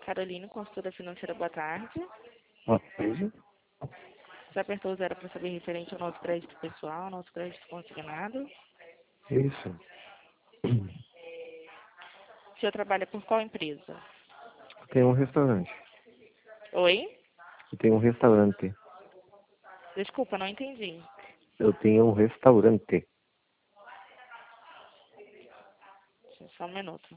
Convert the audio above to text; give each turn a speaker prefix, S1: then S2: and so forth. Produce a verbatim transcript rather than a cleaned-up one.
S1: Caroline, consultora financeira, boa tarde.
S2: Boa tarde.
S1: Você apertou o zero para saber referente ao nosso crédito pessoal, ao nosso crédito consignado.
S2: Isso.
S1: O senhor trabalha por qual empresa?
S2: Tem um restaurante.
S1: Oi?
S2: Eu tenho um restaurante.
S1: Desculpa, não entendi.
S2: Eu tenho um restaurante.
S1: Só um minuto.